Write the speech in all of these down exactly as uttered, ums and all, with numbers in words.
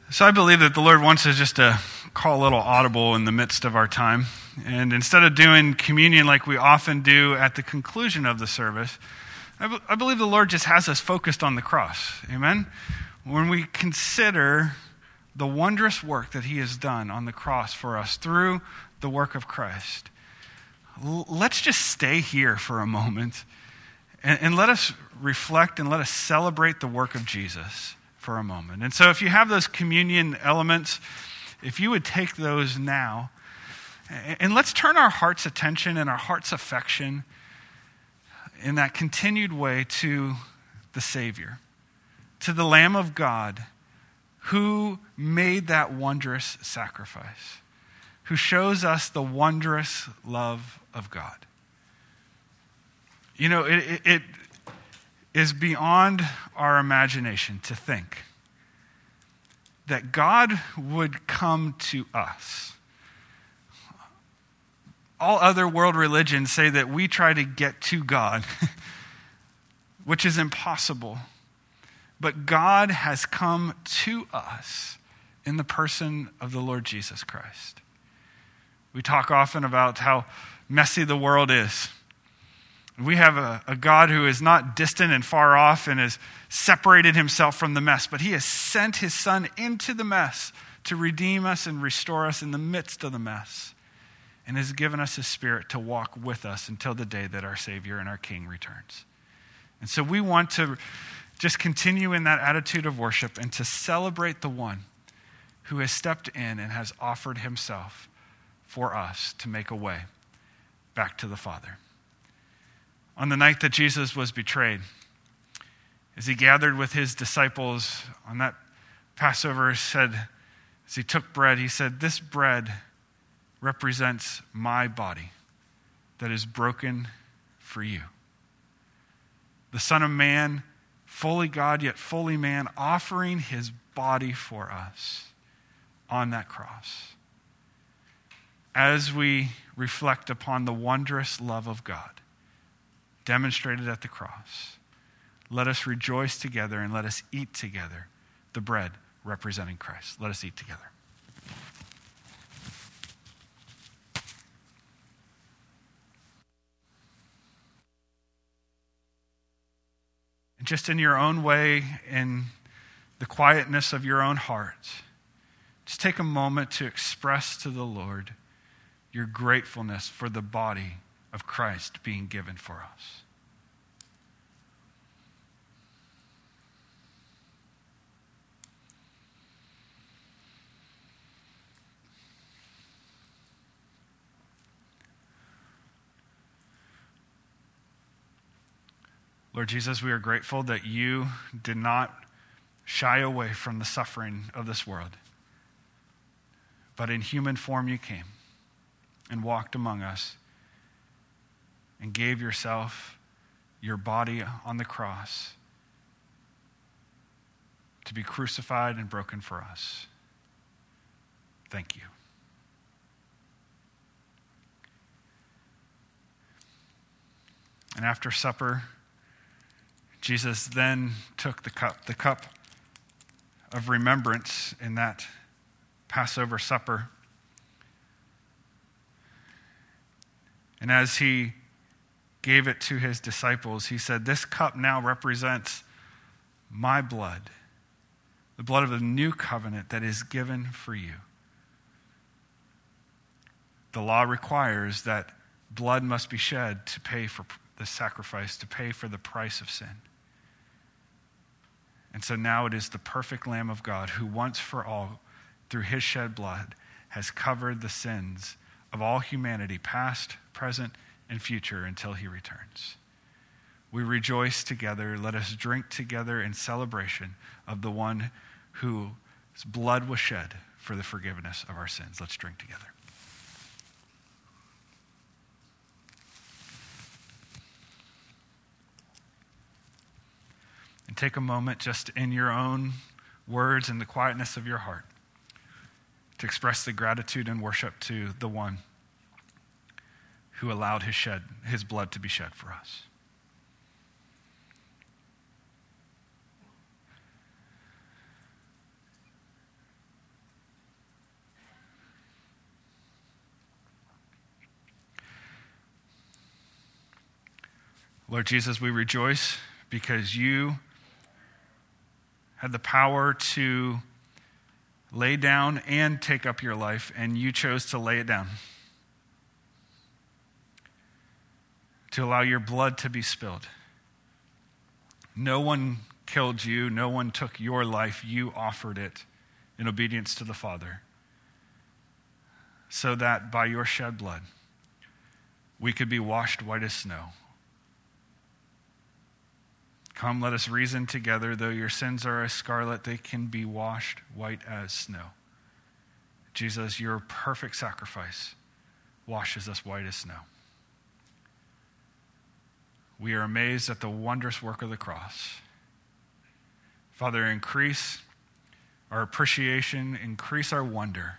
So I believe that the Lord wants us just to call a little audible in the midst of our time. And instead of doing communion like we often do at the conclusion of the service, I, be- I believe the Lord just has us focused on the cross. Amen? When we consider the wondrous work that he has done on the cross for us through the work of Christ, l- let's just stay here for a moment and, and let us reflect and let us celebrate the work of Jesus for a moment. And so if you have those communion elements, if you would take those now, and let's turn our heart's attention and our heart's affection in that continued way to the Savior, to the Lamb of God who made that wondrous sacrifice, who shows us the wondrous love of God. You know, it, it, it is beyond our imagination to think that God would come to us. All other world religions say that we try to get to God, which is impossible. But God has come to us in the person of the Lord Jesus Christ. We talk often about how messy the world is. We have a, a God who is not distant and far off and has separated himself from the mess, but he has sent his son into the mess to redeem us and restore us in the midst of the mess, and has given us his Spirit to walk with us until the day that our Savior and our King returns. And so we want to just continue in that attitude of worship and to celebrate the one who has stepped in and has offered himself for us to make a way back to the Father. On the night that Jesus was betrayed, as he gathered with his disciples on that Passover, said, as he took bread, he said, "This bread represents my body that is broken for you." The Son of Man, fully God yet fully man, offering his body for us on that cross. As we reflect upon the wondrous love of God demonstrated at the cross, let us rejoice together and let us eat together the bread representing Christ. Let us eat together. And just in your own way, in the quietness of your own heart, just take a moment to express to the Lord your gratefulness for the body of Christ being given for us. Lord Jesus, we are grateful that you did not shy away from the suffering of this world, but in human form you came and walked among us and gave yourself, your body on the cross, to be crucified and broken for us. Thank you. And after supper, Jesus then took the cup, the cup of remembrance in that Passover supper. And as he gave it to his disciples, he said, "This cup now represents my blood, the blood of the new covenant that is given for you." The law requires that blood must be shed to pay for the sacrifice, to pay for the price of sin. And so now it is the perfect Lamb of God who once for all, through his shed blood, has covered the sins of all humanity, past, present, and future, until he returns. We rejoice together. Let us drink together in celebration of the one whose blood was shed for the forgiveness of our sins. Let's drink together. And take a moment just in your own words and the quietness of your heart to express the gratitude and worship to the one who allowed his shed, his blood to be shed for us. Lord Jesus, we rejoice because you had the power to lay down and take up your life, and you chose to lay it down, to allow your blood to be spilled. No one killed you. No one took your life. You offered it in obedience to the Father, so that by your shed blood, we could be washed white as snow. Come, let us reason together. Though your sins are as scarlet, they can be washed white as snow. Jesus, your perfect sacrifice washes us white as snow. We are amazed at the wondrous work of the cross. Father, increase our appreciation, increase our wonder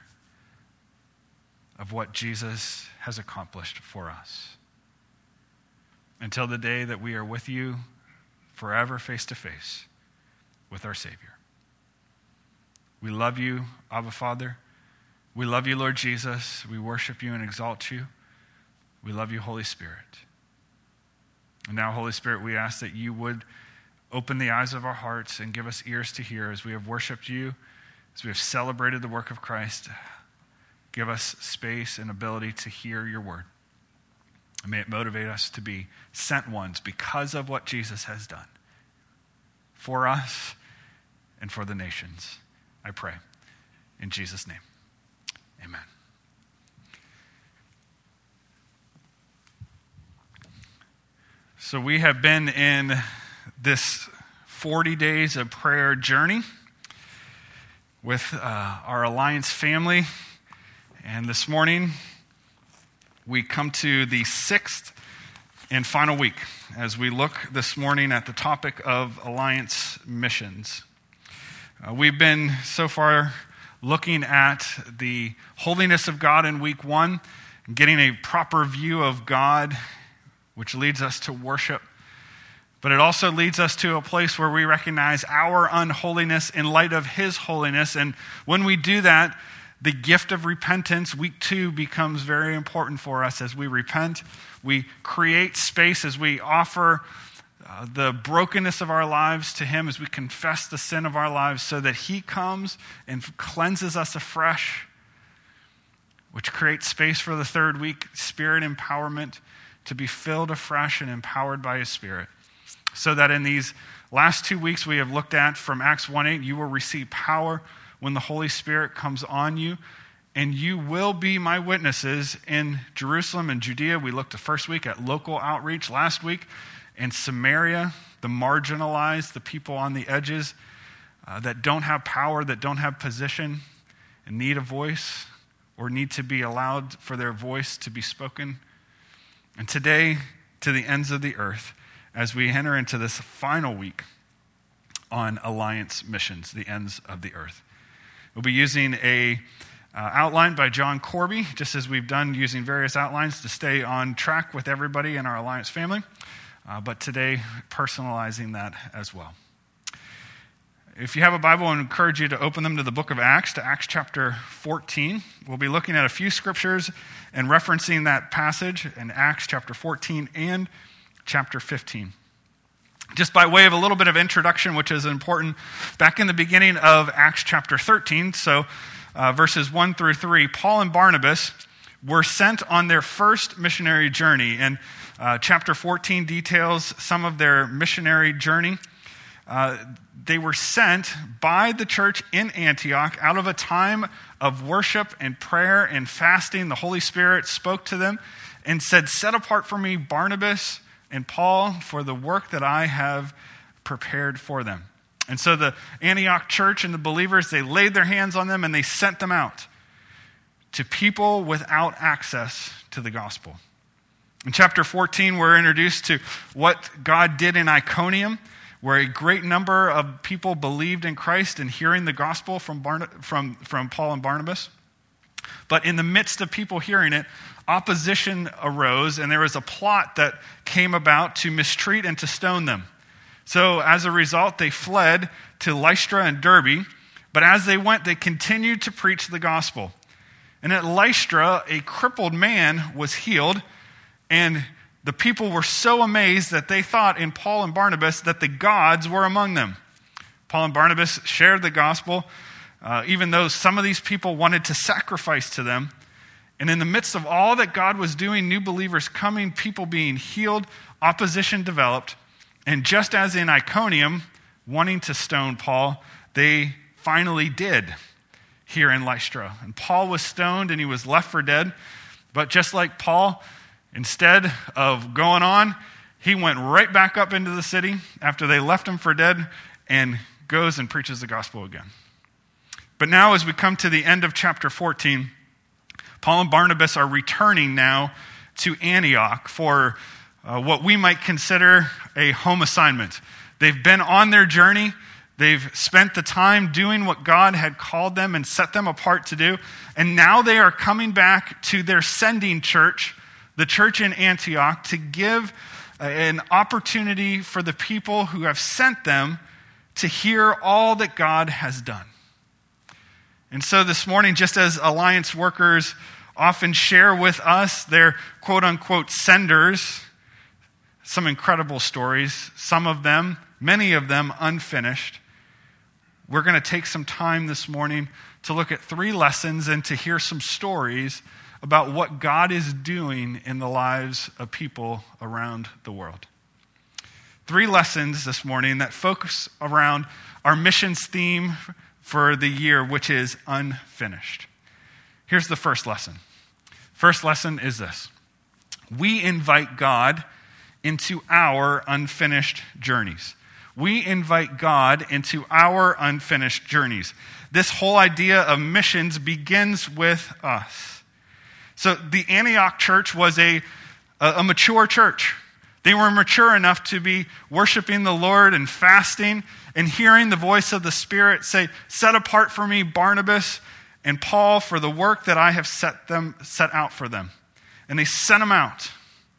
of what Jesus has accomplished for us. Until the day that we are with you forever face to face with our Savior. We love you, Abba Father. We love you, Lord Jesus. We worship you and exalt you. We love you, Holy Spirit. And now, Holy Spirit, we ask that you would open the eyes of our hearts and give us ears to hear as we have worshiped you, as we have celebrated the work of Christ. Give us space and ability to hear your word. And may it motivate us to be sent ones because of what Jesus has done for us and for the nations. I pray in Jesus' name. Amen. So we have been in this forty days of prayer journey with uh, our Alliance family. And this morning, we come to the sixth and final week as we look this morning at the topic of Alliance missions. Uh, we've been so far looking at the holiness of God in week one, getting a proper view of God, which leads us to worship. But it also leads us to a place where we recognize our unholiness in light of his holiness. And when we do that, the gift of repentance, week two, becomes very important for us as we repent. We create space as we offer uh, the brokenness of our lives to him, as we confess the sin of our lives, so that he comes and cleanses us afresh, which creates space for the third week, spirit empowerment, to be filled afresh and empowered by his Spirit. So that in these last two weeks we have looked at from Acts one eight, you will receive power when the Holy Spirit comes on you, and you will be my witnesses in Jerusalem and Judea. We looked the first week at local outreach, last week in Samaria, the marginalized, the people on the edges uh, that don't have power, that don't have position, and need a voice or need to be allowed for their voice to be spoken. And today, to the ends of the earth, as we enter into this final week on Alliance missions, the ends of the earth. We'll be using a uh, outline by John Corby, just as we've done using various outlines to stay on track with everybody in our Alliance family. Uh, but today, personalizing that as well. If you have a Bible, I encourage you to open them to the book of Acts, to Acts chapter fourteen. We'll be looking at a few scriptures and referencing that passage in Acts chapter fourteen and chapter fifteen. Just by way of a little bit of introduction, which is important, back in the beginning of Acts chapter thirteen, so uh, verses one through three, Paul and Barnabas were sent on their first missionary journey. And uh, chapter fourteen details some of their missionary journey. Uh, they were sent by the church in Antioch out of a time of worship and prayer and fasting. The Holy Spirit spoke to them and said, "Set apart for me Barnabas and Paul for the work that I have prepared for them." And so the Antioch church and the believers, they laid their hands on them and they sent them out to people without access to the gospel. In chapter fourteen, we're introduced to what God did in Iconium, where a great number of people believed in Christ and hearing the gospel from, Barna- from, from Paul and Barnabas. But in the midst of people hearing it, opposition arose, and there was a plot that came about to mistreat and to stone them. So as a result, they fled to Lystra and Derbe, but as they went, they continued to preach the gospel. And at Lystra, a crippled man was healed, and the people were so amazed that they thought in Paul and Barnabas that the gods were among them. Paul and Barnabas shared the gospel, uh, even though some of these people wanted to sacrifice to them. And in the midst of all that God was doing, new believers coming, people being healed, opposition developed. And just as in Iconium, wanting to stone Paul, they finally did here in Lystra. And Paul was stoned and he was left for dead. But just like Paul, instead of going on, he went right back up into the city after they left him for dead and goes and preaches the gospel again. But now as we come to the end of chapter fourteen, Paul and Barnabas are returning now to Antioch for uh, what we might consider a home assignment. They've been on their journey. They've spent the time doing what God had called them and set them apart to do. And now they are coming back to their sending church, the church in Antioch, to give an opportunity for the people who have sent them to hear all that God has done. And so this morning, just as Alliance workers often share with us their quote-unquote senders, some incredible stories, some of them, many of them unfinished, we're going to take some time this morning to look at three lessons and to hear some stories about what God is doing in the lives of people around the world. Three lessons this morning that focus around our missions theme for the year, which is unfinished. Here's the first lesson. First lesson is this. We invite God into our unfinished journeys. We invite God into our unfinished journeys. This whole idea of missions begins with us. So the Antioch church was a, a mature church. They were mature enough to be worshiping the Lord and fasting and hearing the voice of the Spirit say, set apart for me Barnabas and Paul for the work that I have set them set out for them. And they sent them out.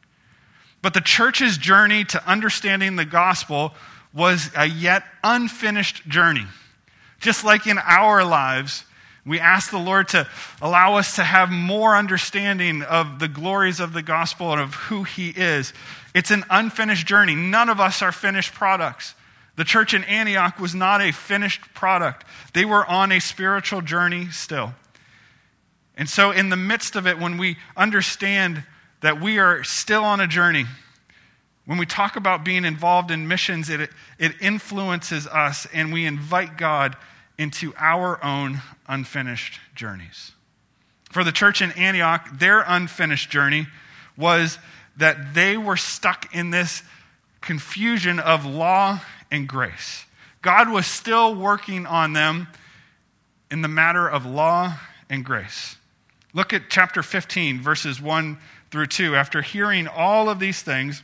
But the church's journey to understanding the gospel was a yet unfinished journey. Just like in our lives, we ask the Lord to allow us to have more understanding of the glories of the gospel and of who he is. It's an unfinished journey. None of us are finished products. The church in Antioch was not a finished product. They were on a spiritual journey still. And so in the midst of it, when we understand that we are still on a journey, when we talk about being involved in missions, it, it influences us, and we invite God into our own unfinished journeys. For the church in Antioch, their unfinished journey was that they were stuck in this confusion of law and grace. God was still working on them in the matter of law and grace. Look at chapter fifteen, verses one through two. After hearing all of these things,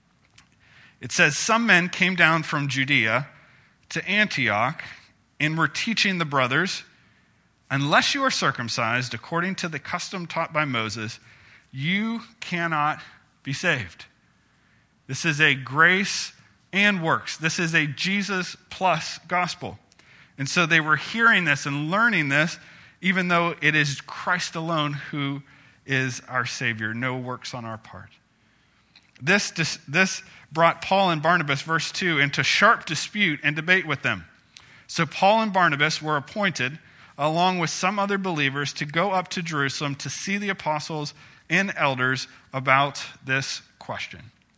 it says, some men came down from Judea to Antioch and were teaching the brothers, unless you are circumcised according to the custom taught by Moses, you cannot be saved. This is a grace and works. This is a Jesus plus gospel. And so they were hearing this and learning this, even though it is Christ alone who is our Savior, no works on our part. This, this brought Paul and Barnabas, verse two, into sharp dispute and debate with them. So Paul and Barnabas were appointed, along with some other believers, to go up to Jerusalem to see the apostles and elders about this question.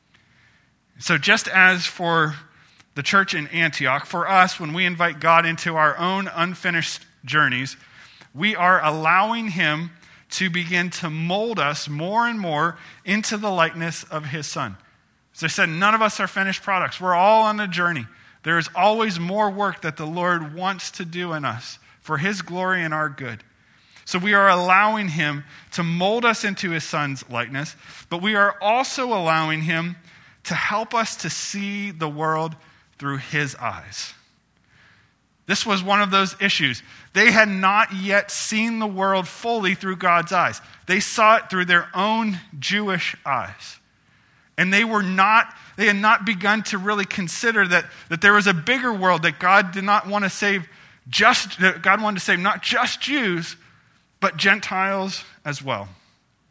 So just as for the church in Antioch, for us, when we invite God into our own unfinished journeys, we are allowing him to begin to mold us more and more into the likeness of his Son. As I said, none of us are finished products. We're all on a journey. There is always more work that the Lord wants to do in us for his glory and our good. So we are allowing him to mold us into his Son's likeness, but we are also allowing him to help us to see the world through his eyes. This was one of those issues. They had not yet seen the world fully through God's eyes. They saw it through their own Jewish eyes. And they were not, they had not begun to really consider that, that there was a bigger world, that God did not want to save just, that God wanted to save not just Jews, but Gentiles as well.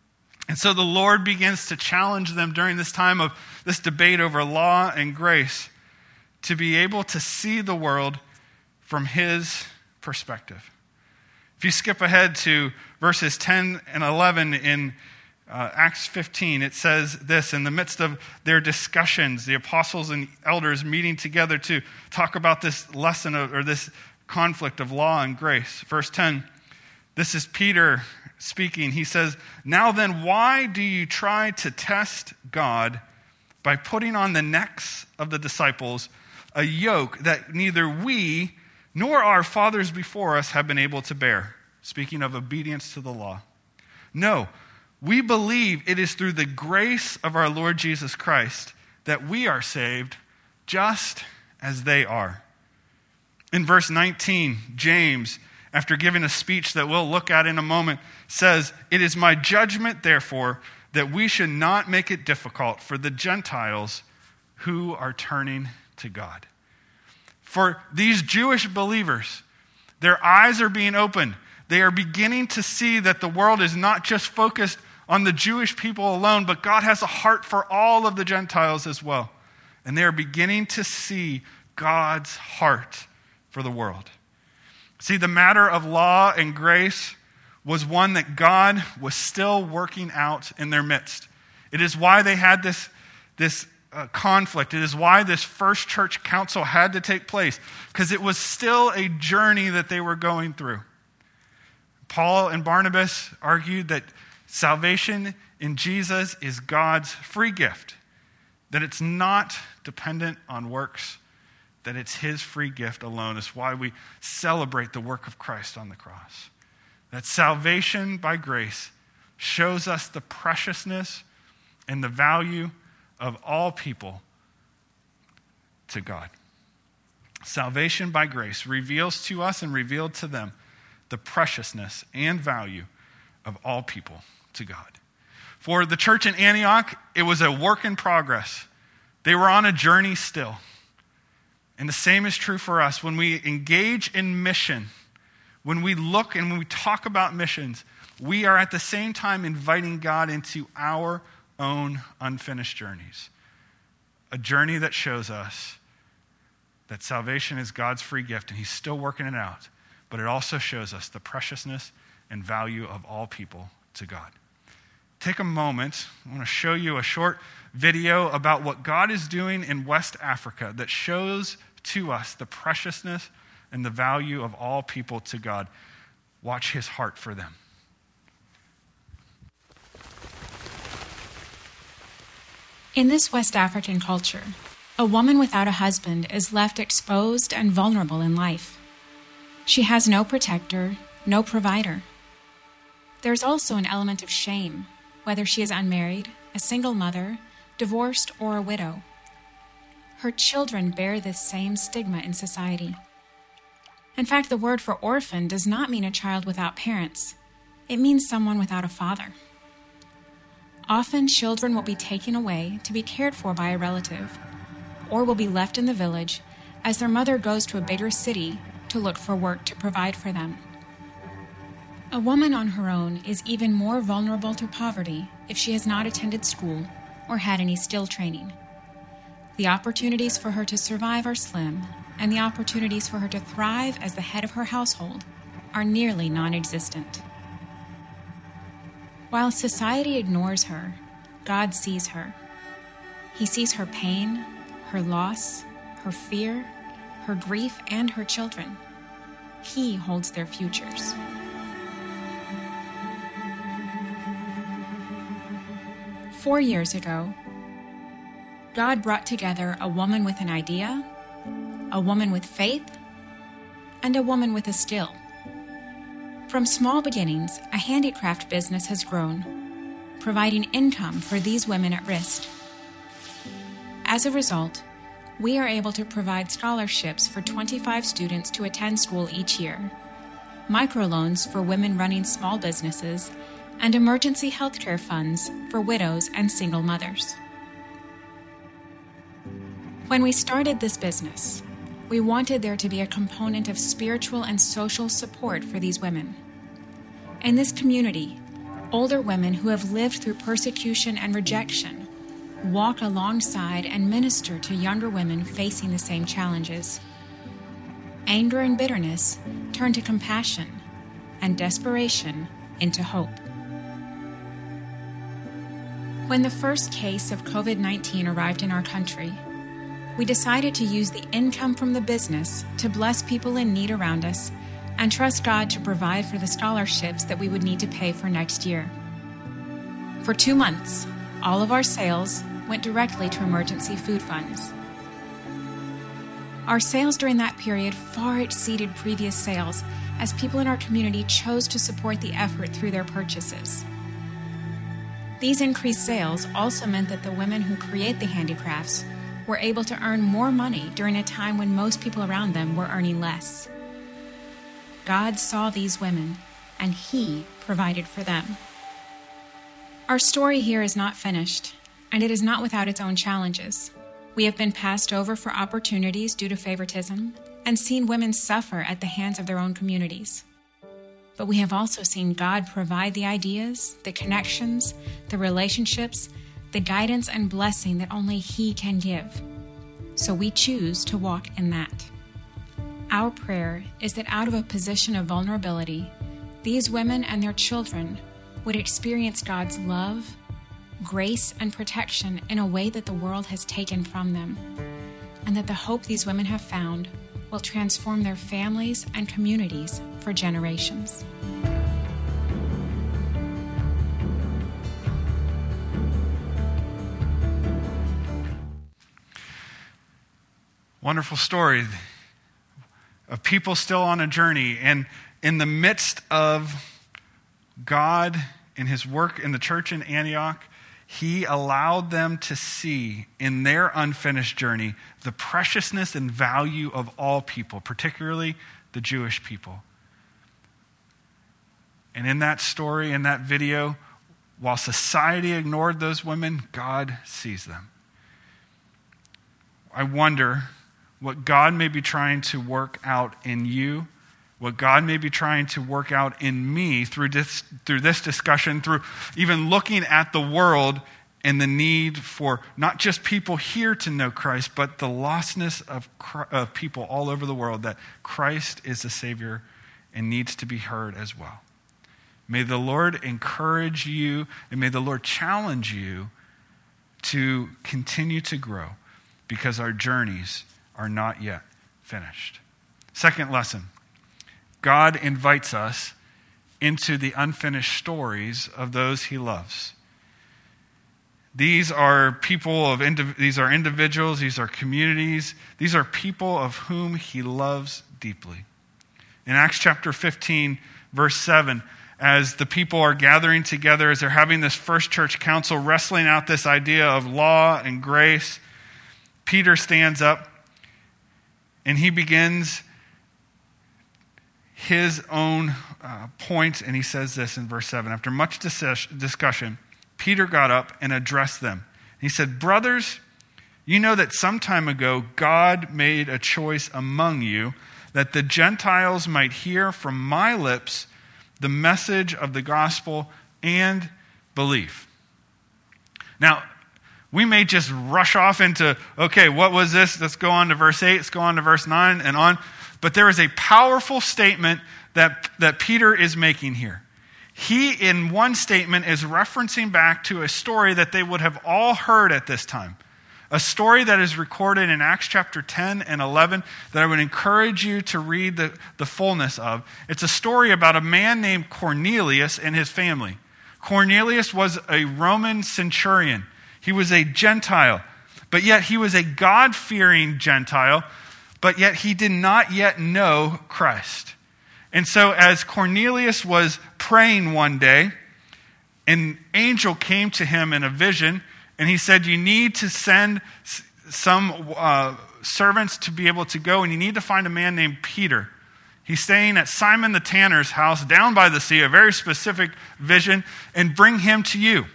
And so the Lord begins to challenge them during this time of this debate over law and grace to be able to see the world from his perspective. If you skip ahead to verses ten and eleven in uh, Acts fifteen, it says this: in the midst of their discussions, the apostles and elders meeting together to talk about this lesson of, or this conflict of law and grace. Verse ten, this is Peter speaking. He says, "Now then, why do you try to test God by putting on the necks of the disciples a yoke that neither we nor our fathers before us have been able to bear?" Speaking of obedience to the law. "No, we believe it is through the grace of our Lord Jesus Christ that we are saved, just as they are." In verse nineteen, James, after giving a speech that we'll look at in a moment, says, "It is my judgment, therefore, that we should not make it difficult for the Gentiles who are turning to God." For these Jewish believers, their eyes are being opened. They are beginning to see that the world is not just focused on the Jewish people alone, but God has a heart for all of the Gentiles as well. And they are beginning to see God's heart for the world. See, the matter of law and grace was one that God was still working out in their midst. It is why they had this, this uh, conflict. It is why this first church council had to take place, because it was still a journey that they were going through. Paul and Barnabas argued that salvation in Jesus is God's free gift, that it's not dependent on works, that it's his free gift alone. It's why we celebrate the work of Christ on the cross. That salvation by grace shows us the preciousness and the value of all people to God. Salvation by grace reveals to us and revealed to them the preciousness and value of all people to God. For the church in Antioch, it was a work in progress. They were on a journey still. And the same is true for us. When we engage in mission, when we look and when we talk about missions, we are at the same time inviting God into our own unfinished journeys. A journey that shows us that salvation is God's free gift and he's still working it out. But it also shows us the preciousness and value of all people to God. Take a moment. I want to show you a short video about what God is doing in West Africa that shows to us the preciousness and the value of all people to God. Watch his heart for them. In this West African culture, a woman without a husband is left exposed and vulnerable in life. She has no protector, no provider. There's also an element of shame, whether she is unmarried, a single mother, divorced, or a widow. Her children bear this same stigma in society. In fact, the word for orphan does not mean a child without parents. It means someone without a father. Often, children will be taken away to be cared for by a relative, or will be left in the village as their mother goes to a bigger city to look for work to provide for them. A woman on her own is even more vulnerable to poverty if she has not attended school or had any skill training. The opportunities for her to survive are slim, and the opportunities for her to thrive as the head of her household are nearly non-existent. While society ignores her, God sees her. He sees her pain, her loss, her fear, her grief, and her children. He holds their futures. Four years ago, God brought together a woman with an idea, a woman with faith, and a woman with a skill. From small beginnings, a handicraft business has grown, providing income for these women at risk. As a result, we are able to provide scholarships for twenty-five students to attend school each year, microloans for women running small businesses, and emergency healthcare funds for widows and single mothers. When we started this business, we wanted there to be a component of spiritual and social support for these women. In this community, older women who have lived through persecution and rejection walk alongside and minister to younger women facing the same challenges. Anger and bitterness turn to compassion, and desperation into hope. When the first case of covid nineteen arrived in our country, we decided to use the income from the business to bless people in need around us and trust God to provide for the scholarships that we would need to pay for next year. For two months, all of our sales went directly to emergency food funds. Our sales during that period far exceeded previous sales as people in our community chose to support the effort through their purchases. These increased sales also meant that the women who create the handicrafts were able to earn more money during a time when most people around them were earning less. God saw these women, and He provided for them. Our story here is not finished, and it is not without its own challenges. We have been passed over for opportunities due to favoritism and seen women suffer at the hands of their own communities. But we have also seen God provide the ideas, the connections, the relationships, the guidance and blessing that only He can give. So we choose to walk in that. Our prayer is that out of a position of vulnerability, these women and their children would experience God's love, grace, and protection in a way that the world has taken from them, and that the hope these women have found will transform their families and communities for generations. Wonderful story of people still on a journey, and in the midst of God and His work in the church in Antioch, He allowed them to see in their unfinished journey the preciousness and value of all people, particularly the Jewish people. And in that story, in that video, while society ignored those women, God sees them. I wonder what God may be trying to work out in you, what God may be trying to work out in me through this, through this discussion, through even looking at the world and the need for not just people here to know Christ, but the lostness of, of people all over the world, that Christ is the Savior and needs to be heard as well. May the Lord encourage you, and may the Lord challenge you to continue to grow, because our journeys are not yet finished. Second lesson, God invites us into the unfinished stories of those He loves. These are people of indiv- these are individuals, these are communities, these are people of whom He loves deeply. In Acts chapter fifteen, verse seven, as the people are gathering together, as they're having this first church council, wrestling out this idea of law and grace, Peter stands up and he begins his own uh, point, and he says this in verse seven. After much dis- discussion, Peter got up and addressed them. He said, "Brothers, you know that some time ago God made a choice among you that the Gentiles might hear from my lips the message of the gospel and believe." Now, we may just rush off into, okay, what was this? Let's go on to verse eight, let's go on to verse nine and on. But there is a powerful statement that, that Peter is making here. He, in one statement, is referencing back to a story that they would have all heard at this time. A story that is recorded in Acts chapter ten and eleven that I would encourage you to read the, the fullness of. It's a story about a man named Cornelius and his family. Cornelius was a Roman centurion. He was a Gentile, but yet he was a God-fearing Gentile, but yet he did not yet know Christ. And so as Cornelius was praying one day, an angel came to him in a vision, and he said, you need to send some uh, servants to be able to go, and you need to find a man named Peter. He's staying at Simon the tanner's house down by the sea, a very specific vision, and bring him to you.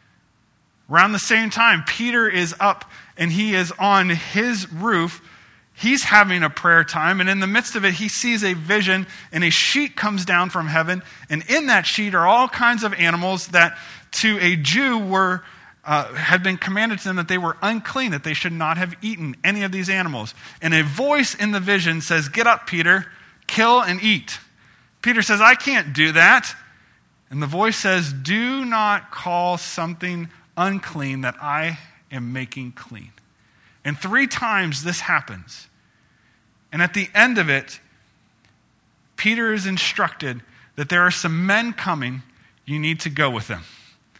Around the same time, Peter is up, and he is on his roof He's having a prayer time, and in the midst of it, he sees a vision, and a sheet comes down from heaven, and in that sheet are all kinds of animals that to a Jew were uh, had been commanded to them that they were unclean, that they should not have eaten any of these animals. And a voice in the vision says, "Get up, Peter, kill and eat." Peter says, "I can't do that." And the voice says, "Do not call something unclean that I am making clean." And three times this happens. And at the end of it, Peter is instructed that there are some men coming, you need to go with them.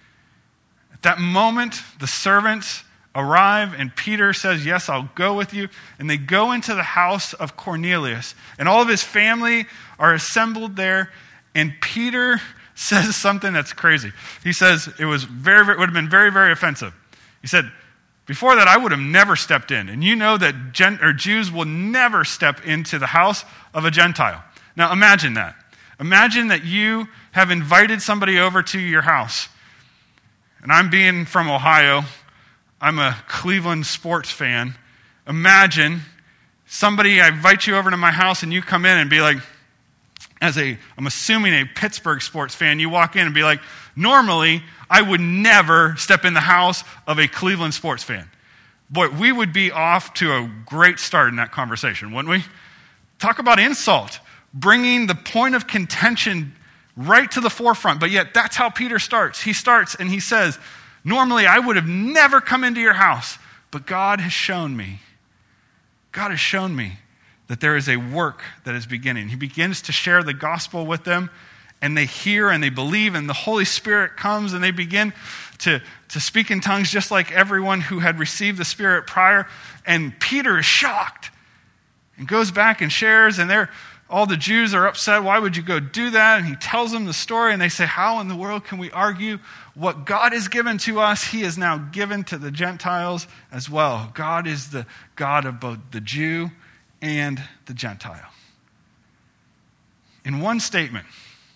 At that moment, the servants arrive, and Peter says, "Yes, I'll go with you." And they go into the house of Cornelius, and all of his family are assembled there, and Peter says something that's crazy. He says it was very, very, would have been very, very offensive. He said, "Before that, I would have never stepped in." And you know that Gen- or Jews will never step into the house of a Gentile. Now imagine that. Imagine that you have invited somebody over to your house. And I'm being from Ohio. I'm a Cleveland sports fan. Imagine somebody, I invite you over to my house and you come in and be like, as a, I'm assuming a Pittsburgh sports fan, you walk in and be like, "Normally, I would never step in the house of a Cleveland sports fan." Boy, we would be off to a great start in that conversation, wouldn't we? Talk about insult, bringing the point of contention right to the forefront. But yet, that's how Peter starts. He starts and he says, "Normally, I would have never come into your house, but God has shown me. God has shown me that there is a work that is beginning." He begins to share the gospel with them, and they hear and they believe, and the Holy Spirit comes, and they begin to, to speak in tongues just like everyone who had received the Spirit prior. And Peter is shocked and goes back and shares, and they're, all the Jews are upset. "Why would you go do that?" And he tells them the story, and they say, "How in the world can we argue? What God has given to us, he has now given to the Gentiles as well." God is the God of both the Jew and the Gentile. In one statement,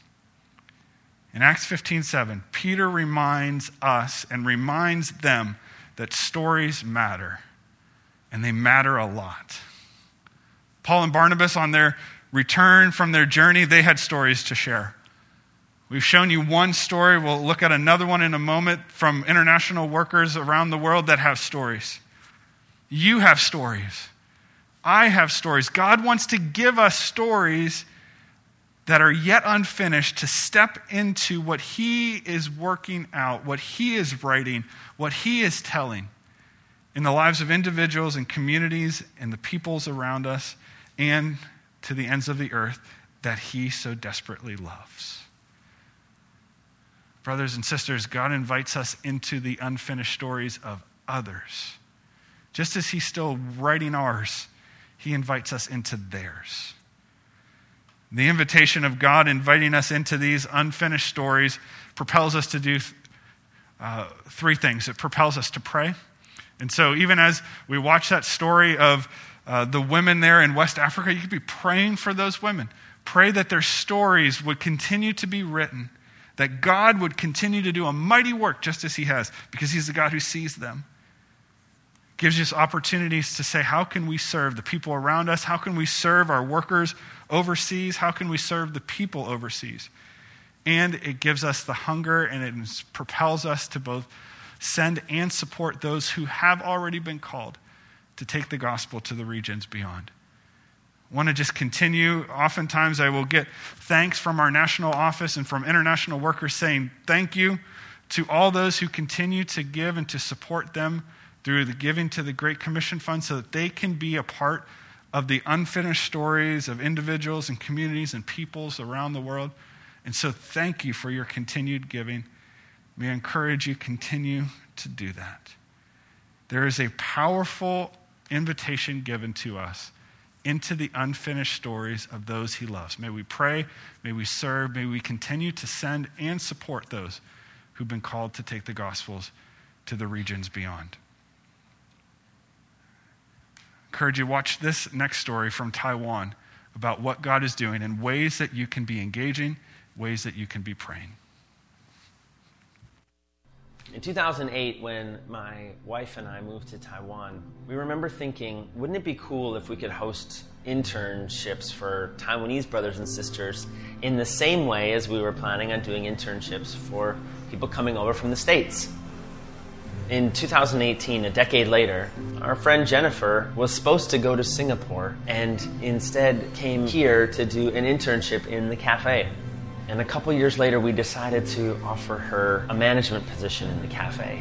in Acts fifteen seven, Peter reminds us and reminds them that stories matter, and they matter a lot. Paul and Barnabas, on their return from their journey, they had stories to share. We've shown you one story. We'll look at another one in a moment from international workers around the world that have stories. You have stories. I have stories. God wants to give us stories that are yet unfinished to step into what he is working out, what he is writing, what he is telling in the lives of individuals and communities and the peoples around us and to the ends of the earth that he so desperately loves. Brothers and sisters, God invites us into the unfinished stories of others. Just as he's still writing ours, he invites us into theirs. The invitation of God inviting us into these unfinished stories propels us to do uh, three things. It propels us to pray. And so even as we watch that story of uh, the women there in West Africa, you could be praying for those women. Pray that their stories would continue to be written, that God would continue to do a mighty work just as he has, because he's the God who sees them. Gives us opportunities to say, how can we serve the people around us? How can we serve our workers overseas? How can we serve the people overseas? And it gives us the hunger, and it propels us to both send and support those who have already been called to take the gospel to the regions beyond. I want to just continue. Oftentimes I will get thanks from our national office and from international workers saying thank you to all those who continue to give and to support them through the giving to the Great Commission Fund so that they can be a part of the unfinished stories of individuals and communities and peoples around the world. And so thank you for your continued giving. May I encourage you, continue to do that. There is a powerful invitation given to us into the unfinished stories of those he loves. May we pray, may we serve, may we continue to send and support those who've been called to take the gospels to the regions beyond. Encourage you to watch this next story from Taiwan about what God is doing and ways that you can be engaging, ways that you can be praying. In two thousand eight, when my wife and I moved to Taiwan, we remember thinking, wouldn't it be cool if we could host internships for Taiwanese brothers and sisters in the same way as we were planning on doing internships for people coming over from the States? In two thousand eighteen, a decade later, our friend Jennifer was supposed to go to Singapore and instead came here to do an internship in the cafe. And a couple years later, we decided to offer her a management position in the cafe.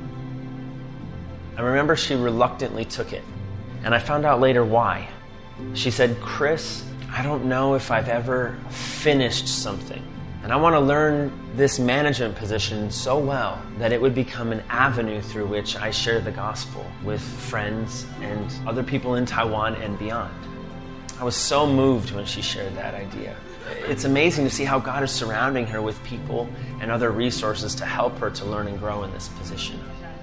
I remember she reluctantly took it, and I found out later why. She said, "Chris, I don't know if I've ever finished something, and I want to learn this management position so well that it would become an avenue through which I share the gospel with friends and other people in Taiwan and beyond." I was so moved when she shared that idea. It's amazing to see how God is surrounding her with people and other resources to help her to learn and grow in this position.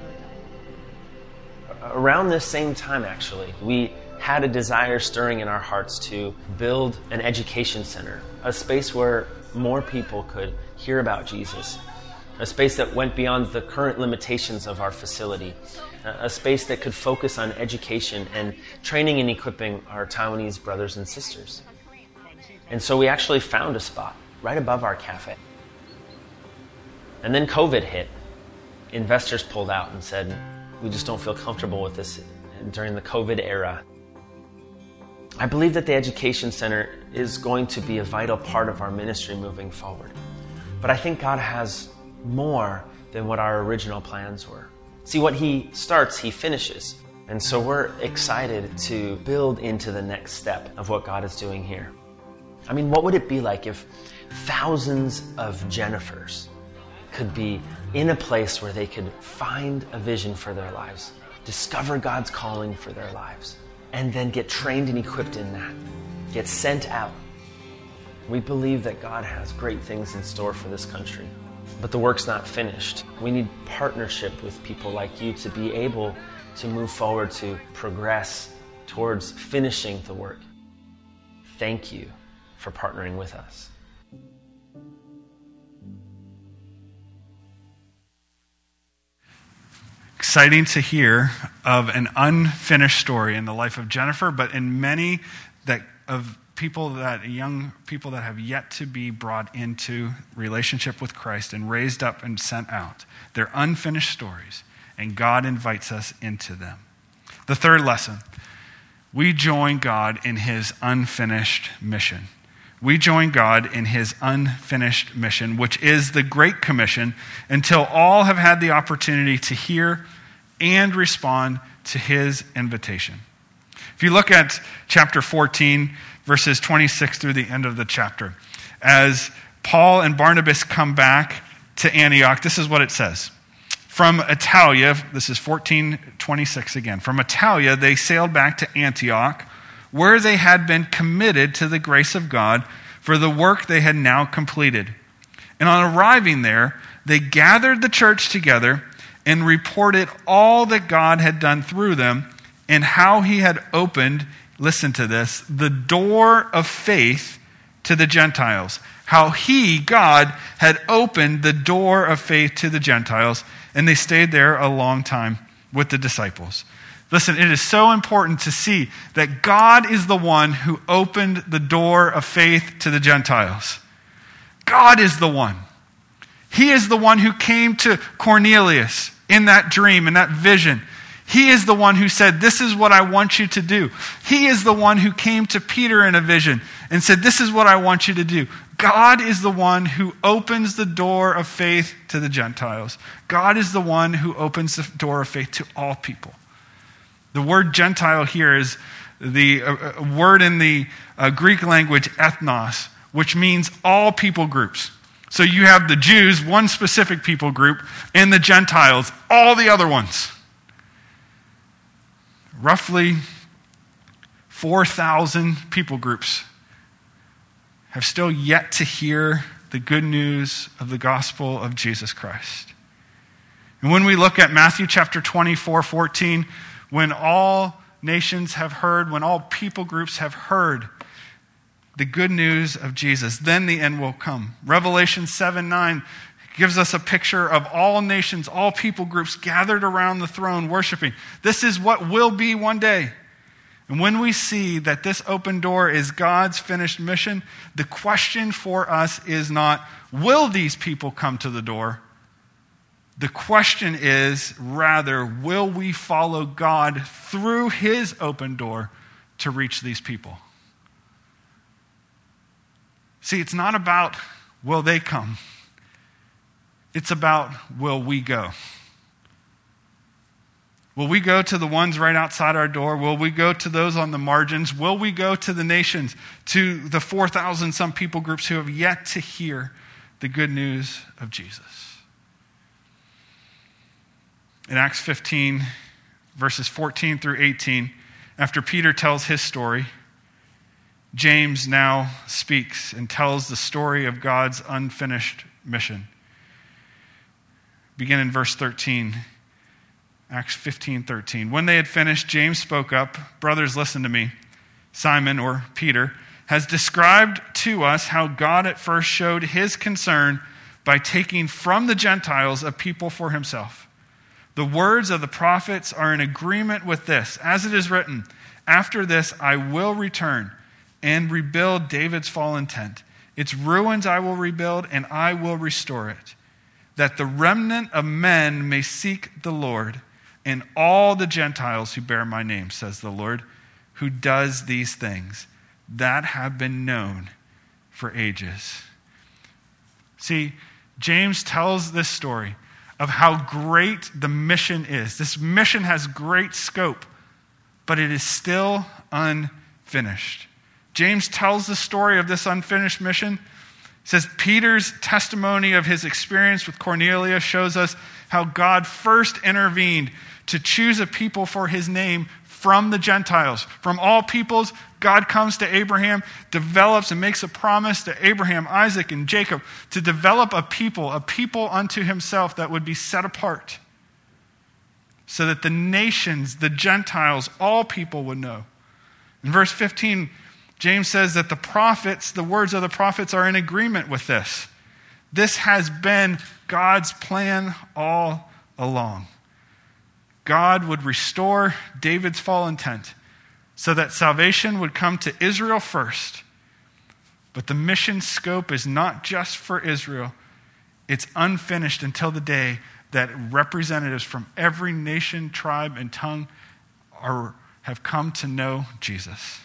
Around this same time, actually, we had a desire stirring in our hearts to build an education center, a space where more people could hear about Jesus, a space that went beyond the current limitations of our facility, a space that could focus on education and training and equipping our Taiwanese brothers and sisters. And so we actually found a spot right above our cafe. And then COVID hit. Investors pulled out and said, "We just don't feel comfortable with this during the COVID era." I believe that the Education Center is going to be a vital part of our ministry moving forward. But I think God has more than what our original plans were. See, what He starts, He finishes. And so we're excited to build into the next step of what God is doing here. I mean, what would it be like if thousands of Jennifers could be in a place where they could find a vision for their lives, discover God's calling for their lives, and then get trained and equipped in that, get sent out? We believe that God has great things in store for this country, but the work's not finished. We need partnership with people like you to be able to move forward, to progress towards finishing the work. Thank you for partnering with us. Exciting to hear of an unfinished story in the life of Jennifer, but in many that of people that young people that have yet to be brought into relationship with Christ and raised up and sent out. They're unfinished stories, and God invites us into them. The third lesson, we join God in His unfinished mission. We join God in His unfinished mission, which is the Great Commission, until all have had the opportunity to hear and respond to His invitation. If you look at chapter fourteen, verses twenty-six through the end of the chapter, as Paul and Barnabas come back to Antioch, this is what it says. From Italia, this is fourteen twenty-six again, from Italia they sailed back to Antioch, where they had been committed to the grace of God for the work they had now completed. And on arriving there, they gathered the church together and reported all that God had done through them and how He had opened, listen to this, the door of faith to the Gentiles. How He, God, had opened the door of faith to the Gentiles, and they stayed there a long time with the disciples. Listen, it is so important to see that God is the one who opened the door of faith to the Gentiles. God is the one. He is the one who came to Cornelius in that dream, in that vision. He is the one who said, "This is what I want you to do." He is the one who came to Peter in a vision and said, "This is what I want you to do." God is the one who opens the door of faith to the Gentiles. God is the one who opens the door of faith to all people. The word Gentile here is the uh, word in the uh, Greek language, ethnos, which means all people groups. So you have the Jews, one specific people group, and the Gentiles, all the other ones. Roughly four thousand people groups have still yet to hear the good news of the gospel of Jesus Christ. And when we look at Matthew chapter twenty-four, fourteen, when all nations have heard, when all people groups have heard the good news of Jesus, then the end will come. Revelation seven, nine gives us a picture of all nations, all people groups gathered around the throne worshiping. This is what will be one day. And when we see that this open door is God's finished mission, the question for us is not, will these people come to the door? The question is, rather, will we follow God through his open door to reach these people? See, it's not about will they come. It's about will we go. Will we go to the ones right outside our door? Will we go to those on the margins? Will we go to the nations, to the four thousand some people groups who have yet to hear the good news of Jesus? In Acts fifteen, verses fourteen through eighteen, after Peter tells his story, James now speaks and tells the story of God's unfinished mission. Begin in verse thirteen. Acts fifteen thirteen. When they had finished, James spoke up. Brothers, listen to me. Simon, or Peter, has described to us how God at first showed his concern by taking from the Gentiles a people for himself. The words of the prophets are in agreement with this. As it is written, after this I will return and rebuild David's fallen tent. Its ruins I will rebuild, and I will restore it, that the remnant of men may seek the Lord, and all the Gentiles who bear my name, says the Lord, who does these things that have been known for ages. See, James tells this story of how great the mission is. This mission has great scope, but it is still unfinished. James tells the story of this unfinished mission. It says Peter's testimony of his experience with Cornelius shows us how God first intervened to choose a people for his name from the Gentiles. From all peoples, God comes to Abraham, develops and makes a promise to Abraham, Isaac, and Jacob to develop a people, a people unto himself that would be set apart, so that the nations, the Gentiles, all people would know. In verse fifteen, James says that the prophets, the words of the prophets are in agreement with this. This has been God's plan all along. God would restore David's fallen tent so that salvation would come to Israel first. But the mission scope is not just for Israel. It's unfinished until the day that representatives from every nation, tribe, and tongue are, have come to know Jesus.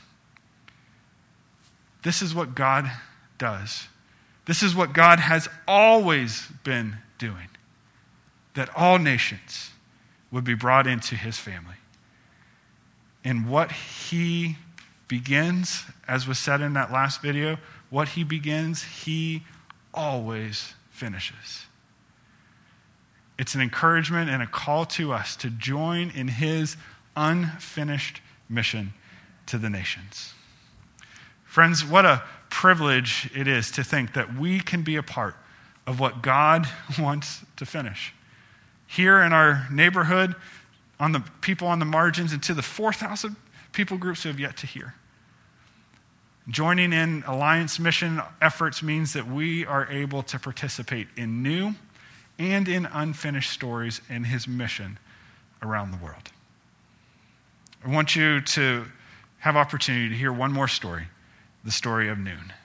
This is what God does. This is what God has always been doing, that all nations would be brought into his family. And what he begins, as was said in that last video, what he begins, he always finishes. It's an encouragement and a call to us to join in his unfinished mission to the nations. Friends, what a privilege it is to think that we can be a part of what God wants to finish. Here in our neighborhood, on the people on the margins, and to the four thousand people groups who have yet to hear. Joining in Alliance mission efforts means that we are able to participate in new and in unfinished stories in his mission around the world. I want you to have opportunity to hear one more story, the story of Noon.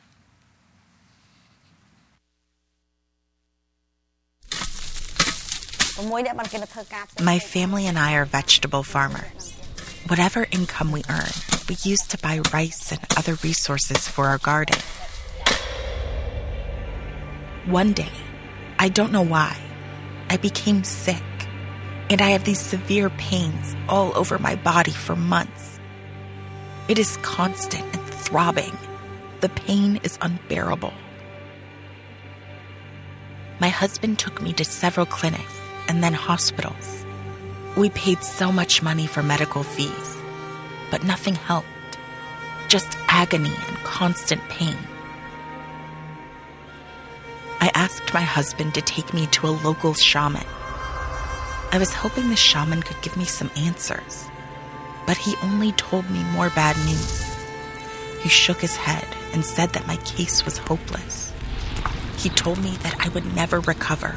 My family and I are vegetable farmers. Whatever income we earn, we use to buy rice and other resources for our garden. One day, I don't know why, I became sick, and I have these severe pains all over my body for months. It is constant and throbbing. The pain is unbearable. My husband took me to several clinics and then hospitals. We paid so much money for medical fees, but nothing helped. Just agony and constant pain. I asked my husband to take me to a local shaman. I was hoping the shaman could give me some answers, but he only told me more bad news. He shook his head and said that my case was hopeless. He told me that I would never recover.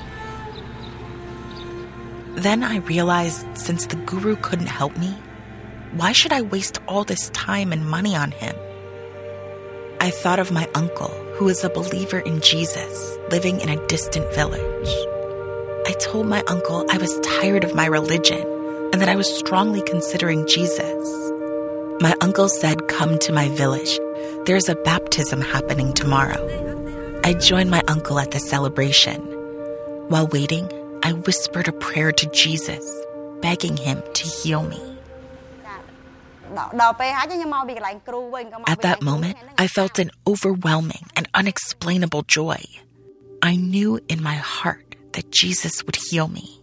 Then I realized since the guru couldn't help me, why should I waste all this time and money on him? I thought of my uncle, who is a believer in Jesus, living in a distant village. I told my uncle I was tired of my religion and that I was strongly considering Jesus. My uncle said, "Come to my village. There's a baptism happening tomorrow." I joined my uncle at the celebration. While waiting, I whispered a prayer to Jesus, begging him to heal me. At that moment, I felt an overwhelming and unexplainable joy. I knew in my heart that Jesus would heal me.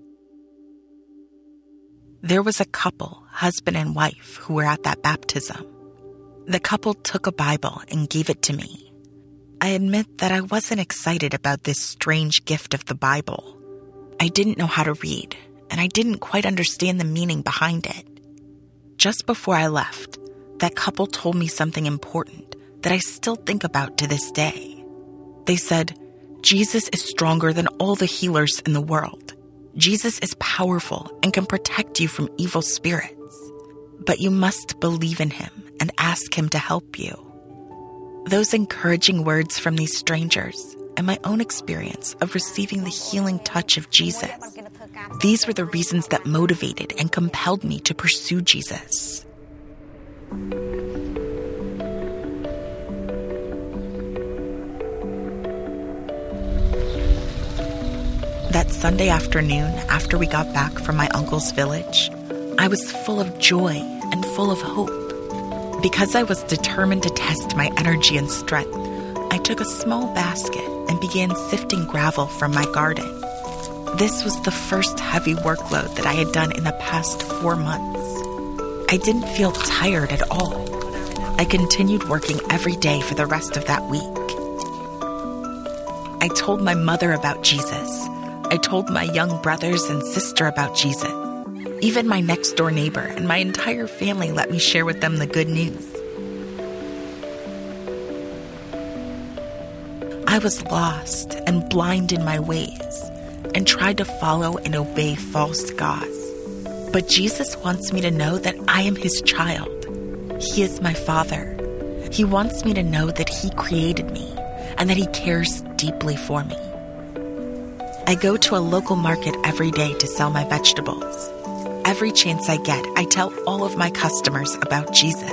There was a couple, husband and wife, who were at that baptism. The couple took a Bible and gave it to me. I admit that I wasn't excited about this strange gift of the Bible. I didn't know how to read, and I didn't quite understand the meaning behind it. Just before I left, that couple told me something important that I still think about to this day. They said, Jesus is stronger than all the healers in the world. Jesus is powerful and can protect you from evil spirits. But you must believe in him and ask him to help you. Those encouraging words from these strangers and my own experience of receiving the healing touch of Jesus, these were the reasons that motivated and compelled me to pursue Jesus. That Sunday afternoon, after we got back from my uncle's village, I was full of joy and full of hope. Because I was determined to test my energy and strength, I took a small basket and began sifting gravel from my garden. This was the first heavy workload that I had done in the past four months. I didn't feel tired at all. I continued working every day for the rest of that week. I told my mother about Jesus. I told my young brothers and sister about Jesus. Even my next-door neighbor and my entire family let me share with them the good news. I was lost and blind in my ways and tried to follow and obey false gods. But Jesus wants me to know that I am his child. He is my Father. He wants me to know that he created me and that he cares deeply for me. I go to a local market every day to sell my vegetables. Every chance I get, I tell all of my customers about Jesus.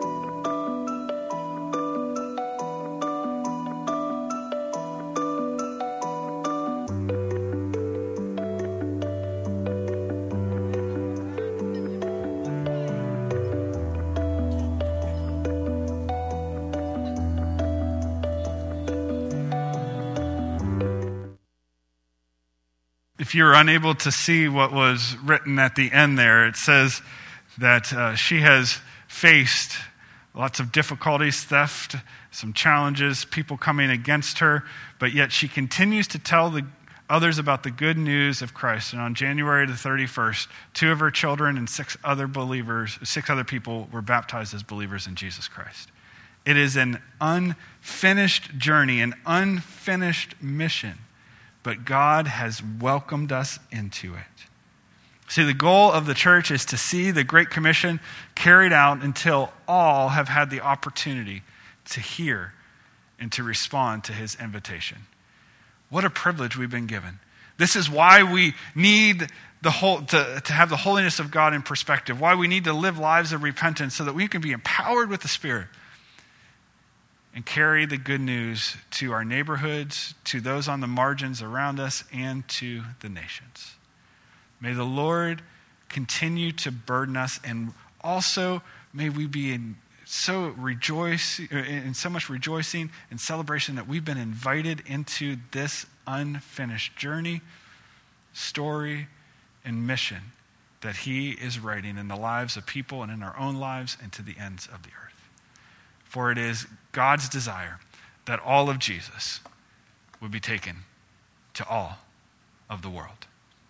If you're unable to see what was written at the end there, it says that uh, she has faced lots of difficulties, theft, some challenges, people coming against her, but yet she continues to tell the others about the good news of Christ. And on January the thirty-first, two of her children and six other believers, six other people were baptized as believers in Jesus Christ. It is an unfinished journey, an unfinished mission. But God has welcomed us into it. See, the goal of the church is to see the Great Commission carried out until all have had the opportunity to hear and to respond to his invitation. What a privilege we've been given. This is why we need the whole, to, to have the holiness of God in perspective, why we need to live lives of repentance so that we can be empowered with the Spirit and carry the good news to our neighborhoods, to those on the margins around us, and to the nations. May the Lord continue to burden us, and also may we be in so rejoice, in so much rejoicing and celebration that we've been invited into this unfinished journey, story, and mission that he is writing in the lives of people and in our own lives and to the ends of the earth. For it is God's desire that all of Jesus would be taken to all of the world.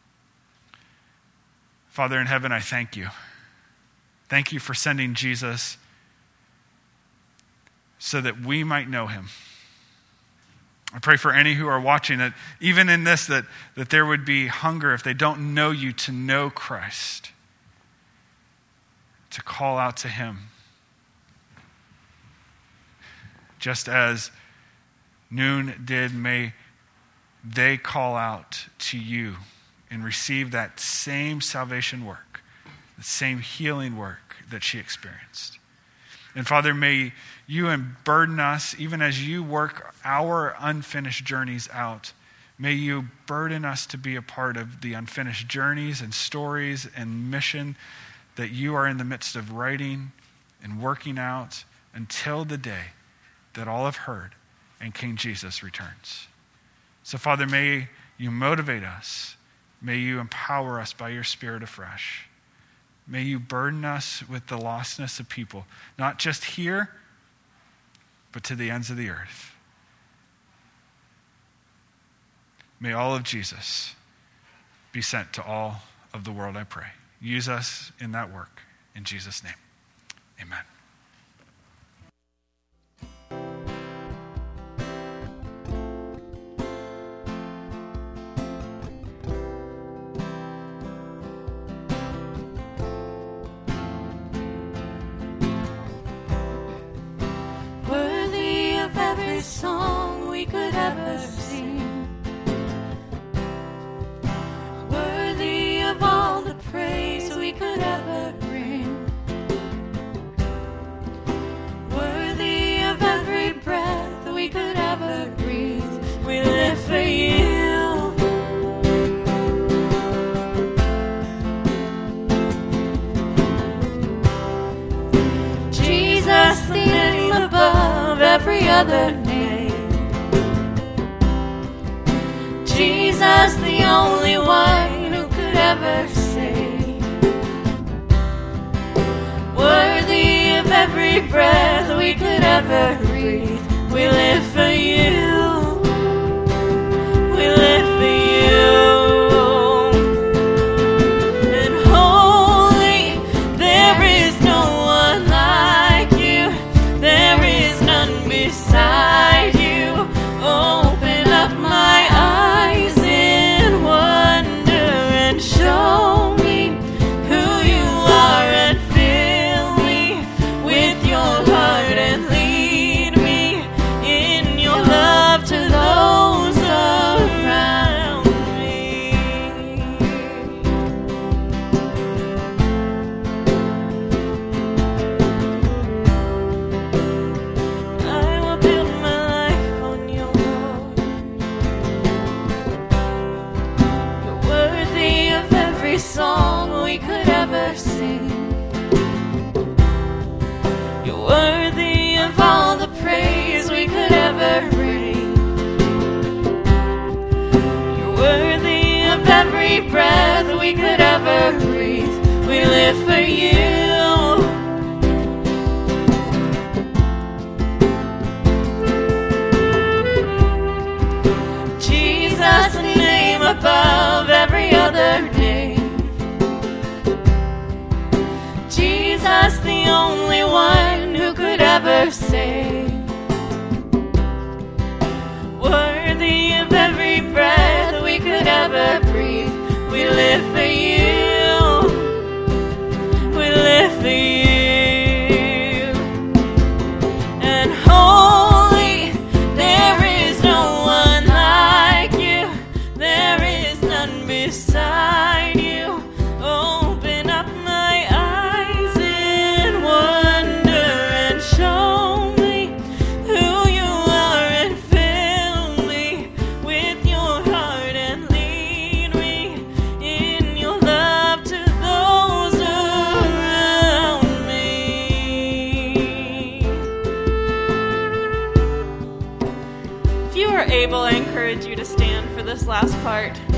Father in heaven, I thank you. Thank you for sending Jesus so that we might know him. I pray for any who are watching that even in this, that, that there would be hunger if they don't know you to know Christ, to call out to him. Just as Noon did, may they call out to you and receive that same salvation work, the same healing work that she experienced. And Father, may you unburden us, even as you work our unfinished journeys out. May you burden us to be a part of the unfinished journeys and stories and mission that you are in the midst of writing and working out until the day that all have heard and King Jesus returns. So Father, may you motivate us. May you empower us by your Spirit afresh. May you burden us with the lostness of people, not just here, but to the ends of the earth. May all of Jesus be sent to all of the world, I pray. Use us in that work. In Jesus' name, amen. Song we could ever sing, worthy of all the praise we could ever bring, worthy of every breath we could ever breathe. We live for you. Jesus, the name above every other name. Jesus, the only one who could ever save. Worthy of every breath we could ever breathe. We live for you. We live for you. And holy, there is no one like you. There is none beside you. Open up my eyes in wonder and show me who you are and fill me with your heart and lead me in your love to those around me. I will build my life on your word. You're worthy of every song we could ever sing. You're worthy of all the praise we could ever bring. You're worthy of every breath we could ever breathe. We live for you. Jesus, the name above every other name. Jesus, the only one who could ever save. Worthy of every breath we could ever breathe. We live for you. We live for you. And holy, there is no one like you. There is none beside you. Open up my eyes in wonder and show me who you are and fill me with your heart and lead me in your love to those around me. If you are able, I encourage you to stand for this last part.